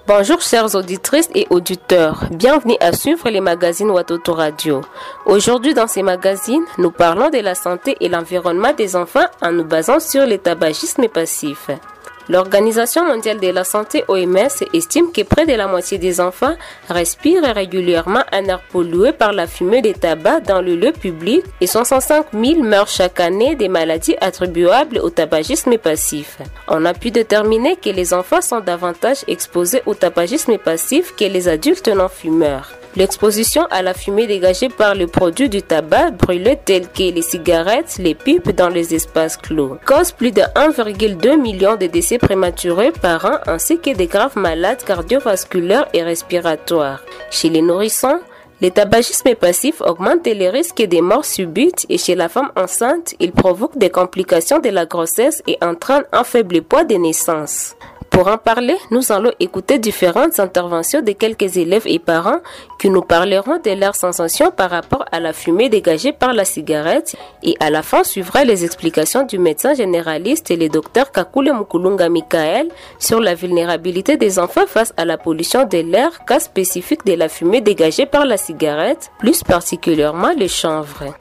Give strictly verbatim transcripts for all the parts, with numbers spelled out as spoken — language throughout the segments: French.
Bonjour chères auditrices et auditeurs, bienvenue à suivre les magazines Watoto Radio. Aujourd'hui dans ces magazines, nous parlons de la santé et l'environnement des enfants en nous basant sur le tabagisme passif. L'Organisation mondiale de la santé O M S estime que près de la moitié des enfants respirent régulièrement un air pollué par la fumée de tabac dans le lieu public et soixante-cinq mille meurent chaque année des maladies attribuables au tabagisme passif. On a pu déterminer que les enfants sont davantage exposés au tabagisme passif que les adultes non fumeurs. L'exposition à la fumée dégagée par les produits du tabac brûlé tels que les cigarettes, les pipes dans les espaces clos cause plus de un virgule deux million de décès prématurés par an ainsi que de graves maladies cardiovasculaires et respiratoires. Chez les nourrissons, le tabagisme passif augmente les risques de mort subite et chez la femme enceinte, il provoque des complications de la grossesse et entraîne un faible poids de naissance. Pour en parler, nous allons écouter différentes interventions de quelques élèves et parents qui nous parleront de leurs sensations par rapport à la fumée dégagée par la cigarette et à la fin suivra les explications du médecin généraliste et le docteur Kakule Mukulunga Michael sur la vulnérabilité des enfants face à la pollution de l'air, cas spécifique de la fumée dégagée par la cigarette, plus particulièrement le chanvre.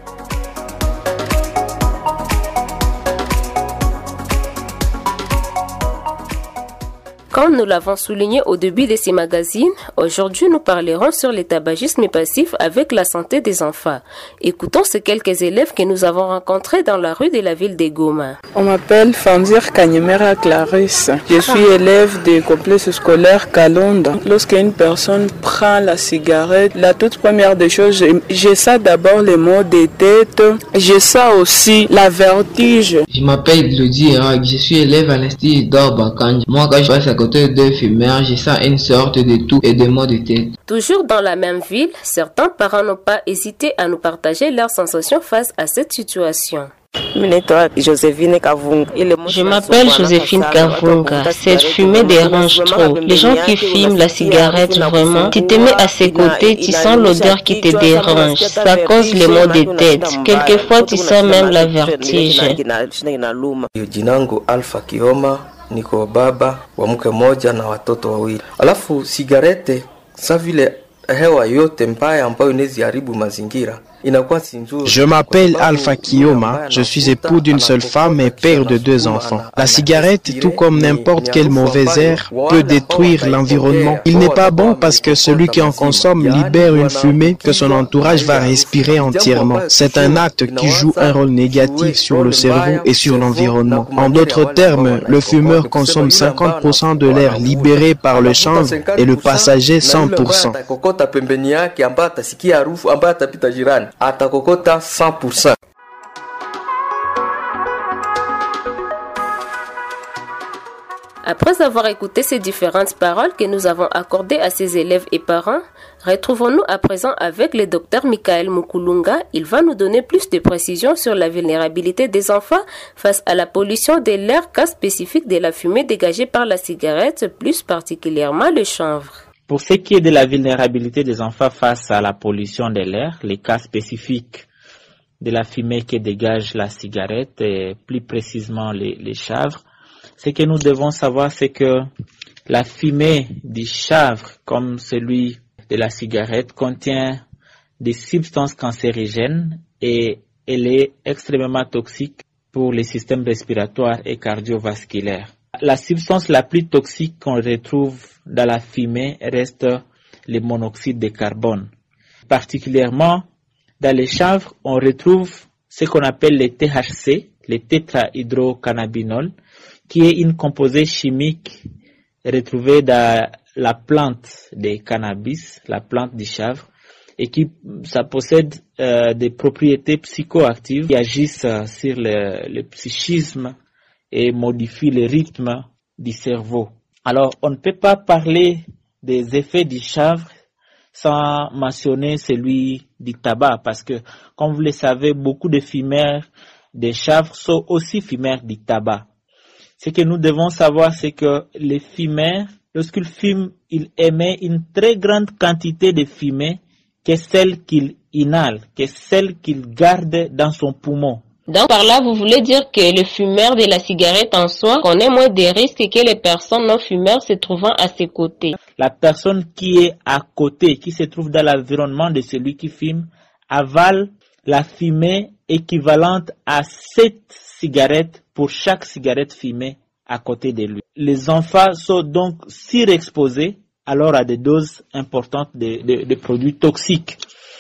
Comme nous l'avons souligné au début de ces magazines, aujourd'hui nous parlerons sur le tabagisme passif avec la santé des enfants. Écoutons ces quelques élèves que nous avons rencontrés dans la rue de la ville de Goma. On m'appelle Fanzir Kanyemera Clarisse. Je suis élève du complexe scolaire Kalonda. Lorsqu'une personne prend la cigarette, la toute première des choses, j'ai ça d'abord les maux de tête, j'ai ça aussi la vertige. Je m'appelle Glody Erag, je suis élève à l'Institut d'Orbakanj. Moi quand je passe à côté de fumeurs, j'ai ça une sorte de toux et de maux de tête. Toujours dans la même ville, certains parents n'ont pas hésité à nous partager leurs sensations face à cette situation. Je m'appelle Joséphine Kavunga. Cette fumée dérange trop. Les gens qui fument la cigarette, vraiment, tu te mets à ses côtés, tu sens l'odeur qui te dérange. Ça cause les maux de tête. Quelquefois, tu sens même la vertige. Niko baba wa mke moja na watoto wawili. Alafu sigarete sa vile hewa yote mbaya ambayo inaweza haribu mazingira. Je m'appelle Alpha Kioma, je suis époux d'une seule femme et père de deux enfants. La cigarette, tout comme n'importe quel mauvais air, peut détruire l'environnement. Il n'est pas bon parce que celui qui en consomme libère une fumée que son entourage va respirer entièrement. C'est un acte qui joue un rôle négatif sur le cerveau et sur l'environnement. En d'autres termes, le fumeur consomme cinquante pour cent de l'air libéré par le chanvre et le passager cent pour cent. Atakokota cent pour cent. Après avoir écouté ces différentes paroles que nous avons accordées à ces élèves et parents, retrouvons-nous à présent avec le docteur Michael Mukulunga. Il va nous donner plus de précisions sur la vulnérabilité des enfants face à la pollution de l'air, cas spécifique de la fumée dégagée par la cigarette, plus particulièrement le chanvre. Pour ce qui est de la vulnérabilité des enfants face à la pollution de l'air, les cas spécifiques de la fumée que dégage la cigarette et plus précisément les, les chanvres, ce que nous devons savoir, c'est que la fumée du chanvre, comme celui de la cigarette, contient des substances cancérigènes et elle est extrêmement toxique pour les systèmes respiratoires et cardiovasculaires. La substance la plus toxique qu'on retrouve dans la fumée reste le monoxyde de carbone. Particulièrement, dans les chanvres, on retrouve ce qu'on appelle le T H C, le tétrahydrocannabinol, qui est une composé chimique retrouvée dans la plante de cannabis, la plante du chanvre, et qui ça possède euh, des propriétés psychoactives qui agissent euh, sur le, le psychisme et modifient le rythme du cerveau. Alors, on ne peut pas parler des effets du chanvre sans mentionner celui du tabac, parce que, comme vous le savez, beaucoup de fumeurs de chanvre sont aussi fumeurs du tabac. Ce que nous devons savoir, c'est que les fumeurs, lorsqu'ils fument, ils émettent une très grande quantité de fumée que celle qu'ils inhalent, que celle qu'ils gardent dans son poumon. Donc par là, vous voulez dire que le fumeur de la cigarette en soi connaît moins des risques que les personnes non fumeurs se trouvant à ses côtés. La personne qui est à côté, qui se trouve dans l'environnement de celui qui fume, avale la fumée équivalente à sept cigarettes pour chaque cigarette fumée à côté de lui. Les enfants sont donc surexposés alors à des doses importantes de, de, de produits toxiques.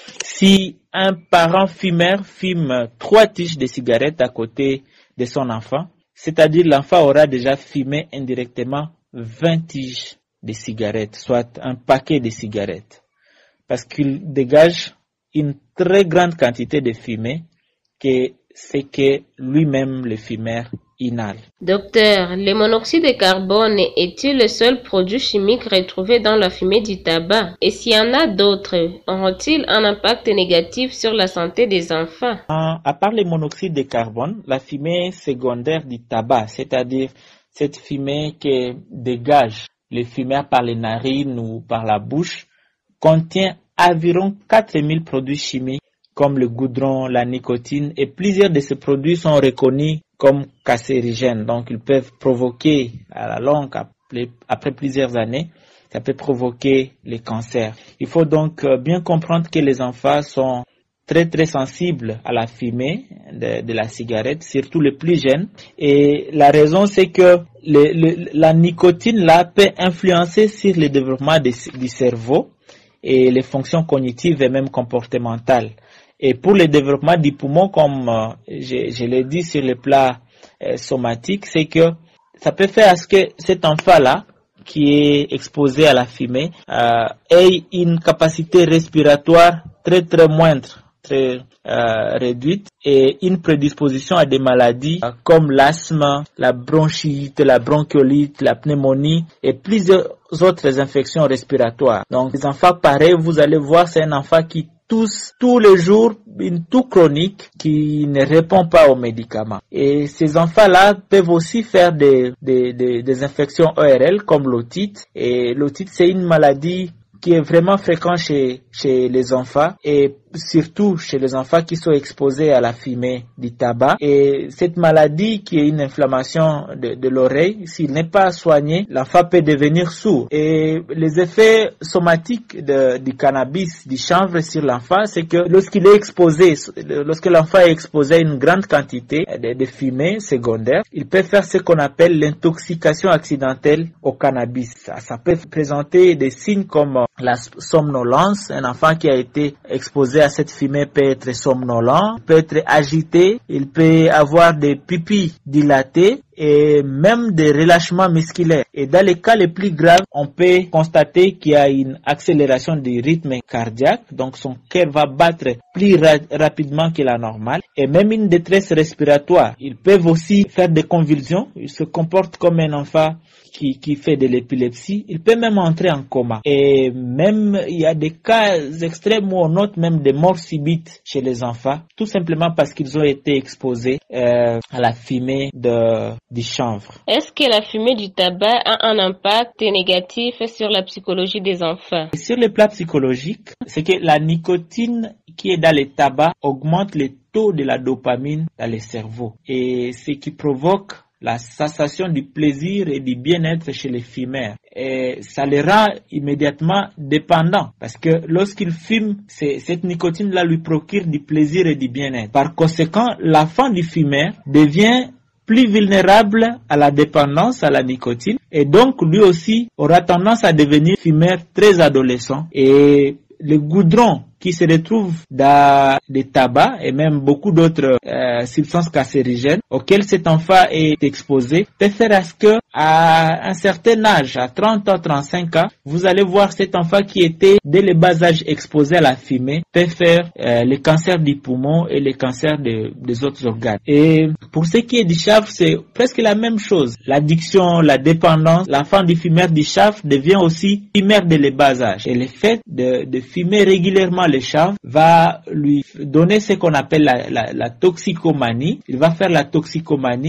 Si un parent fumeur fume trois tiges de cigarettes à côté de son enfant, c'est-à-dire l'enfant aura déjà fumé indirectement vingt tiges de cigarettes, soit un paquet de cigarettes, parce qu'il dégage une très grande quantité de fumée que c'est que lui-même le fumeur inhale. Docteur, le monoxyde de carbone est-il le seul produit chimique retrouvé dans la fumée du tabac? Et s'il y en a d'autres, auront-ils un impact négatif sur la santé des enfants? À, à part le monoxyde de carbone, la fumée secondaire du tabac, c'est-à-dire cette fumée que dégage le fumeur par les narines ou par la bouche, contient environ quatre mille produits chimiques comme le goudron, la nicotine, et plusieurs de ces produits sont reconnus comme cancérigènes. Donc, ils peuvent provoquer, à la longue, après, après plusieurs années, ça peut provoquer les cancers. Il faut donc bien comprendre que les enfants sont très très sensibles à la fumée de, de la cigarette, surtout les plus jeunes. Et la raison, c'est que le, le, la nicotine là peut influencer sur le développement de, du cerveau et les fonctions cognitives et même comportementales. Et pour le développement du poumon, comme euh, je, je l'ai dit sur le plan euh, somatique, c'est que ça peut faire à ce que cet enfant-là, qui est exposé à la fumée, euh, ait une capacité respiratoire très très moindre, très euh, réduite, et une prédisposition à des maladies euh, comme l'asthme, la bronchite, la bronchiolite, la pneumonie et plusieurs autres infections respiratoires. Donc, les enfants pareils, vous allez voir, c'est un enfant qui tous, tous les jours, une toux chronique qui ne répond pas aux médicaments. Et ces enfants-là peuvent aussi faire des, des, des, des infections O R L comme l'otite. Et l'otite, c'est une maladie qui est vraiment fréquente chez, chez les enfants et surtout chez les enfants qui sont exposés à la fumée du tabac. Et cette maladie qui est une inflammation de, de l'oreille, s'il n'est pas soigné, l'enfant peut devenir sourd. Et les effets somatiques de, du cannabis, du chanvre sur l'enfant, c'est que lorsqu'il est exposé, lorsque l'enfant est exposé à une grande quantité de, de fumée secondaire, il peut faire ce qu'on appelle l'intoxication accidentelle au cannabis. Ça, ça peut présenter des signes comme la somnolence. Un enfant qui a été exposé à cette fumée peut être somnolent, peut être agité, il peut avoir des pupilles dilatées et même des relâchements musculaires. Et dans les cas les plus graves, on peut constater qu'il y a une accélération du rythme cardiaque, donc son cœur va battre plus ra- rapidement que la normale, et même une détresse respiratoire. Ils peuvent aussi faire des convulsions, ils se comportent comme un enfant qui, qui fait de l'épilepsie, il peut même entrer en coma. Et même, il y a des cas extrêmes où on note même des morts subites chez les enfants, tout simplement parce qu'ils ont été exposés euh, à la fumée de, du chanvre. Est-ce que la fumée du tabac a un impact négatif sur la psychologie des enfants? Sur le plan psychologique, c'est que la nicotine qui est dans le tabac augmente le taux de la dopamine dans le cerveau, et ce qui provoque la sensation du plaisir et du bien-être chez les fumeurs. Et ça les rend immédiatement dépendants, parce que lorsqu'ils fument, cette nicotine-là lui procure du plaisir et du bien-être. Par conséquent, l'enfant du fumeur devient plus vulnérable à la dépendance à la nicotine, et donc lui aussi aura tendance à devenir fumeur très adolescent. Et le goudron qui se retrouve dans des tabacs et même beaucoup d'autres euh, substances cancérigènes auxquelles cet enfant est exposé peut faire à ce que à un certain âge, à trente ans, trente-cinq ans, vous allez voir cet enfant qui était dès le bas âge exposé à la fumée peut faire euh, le cancer du poumon et le cancer de, des autres organes. Et pour ce qui est du chanvre, c'est presque la même chose. L'addiction, la dépendance, l'enfant du fumeur du chanvre devient aussi fumeur dès le bas âge. Et le fait de, de fumer régulièrement le chanvre va lui donner ce qu'on appelle la, la, la toxicomanie. Il va faire la toxicomanie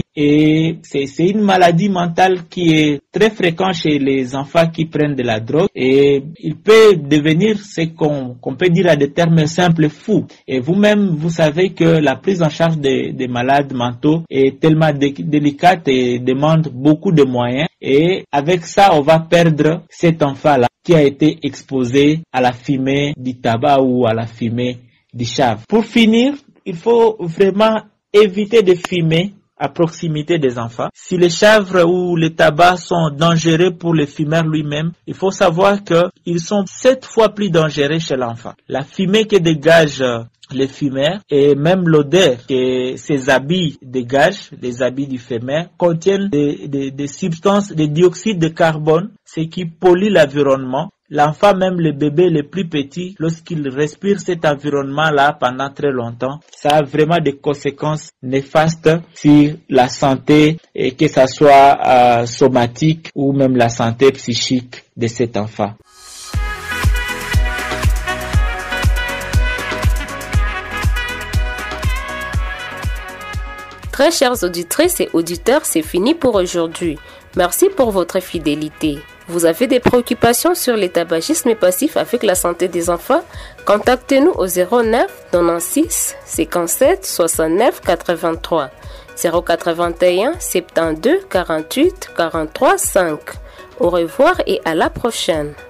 et c'est, c'est une maladie mentale qui est très fréquente chez les enfants qui prennent de la drogue et il peut devenir ce qu'on, qu'on peut dire à des termes simples fou. Et vous-même, vous savez que la prise en charge des, des malades mentaux est tellement dé- délicate et demande beaucoup de moyens et avec ça, on va perdre cet enfant-là qui a été exposé à la fumée du tabac ou à la fumée du chanvre. Pour finir, il faut vraiment éviter de fumer à proximité des enfants. Si les chanvres ou les tabacs sont dangereux pour le fumeur lui-même, il faut savoir qu'ils sont sept fois plus dangereux chez l'enfant. La fumée que dégage les fumeurs et même l'odeur que ces habits dégagent, les habits du fumeur, contiennent des, des, des substances, des dioxydes de carbone, ce qui pollue l'environnement. L'enfant, même le bébé le plus petit, lorsqu'il respire cet environnement-là pendant très longtemps, ça a vraiment des conséquences néfastes sur la santé, et que ça soit euh, somatique ou même la santé psychique de cet enfant. Très chères auditrices et auditeurs, c'est fini pour aujourd'hui. Merci pour votre fidélité. Vous avez des préoccupations sur le tabagisme passif avec la santé des enfants? Contactez-nous au zéro neuf quatre-vingt-six cinquante-sept soixante-neuf quatre-vingt-trois, zéro quatre-vingt-un soixante-douze quarante-huit quarante-trois cinq. Au revoir et à la prochaine.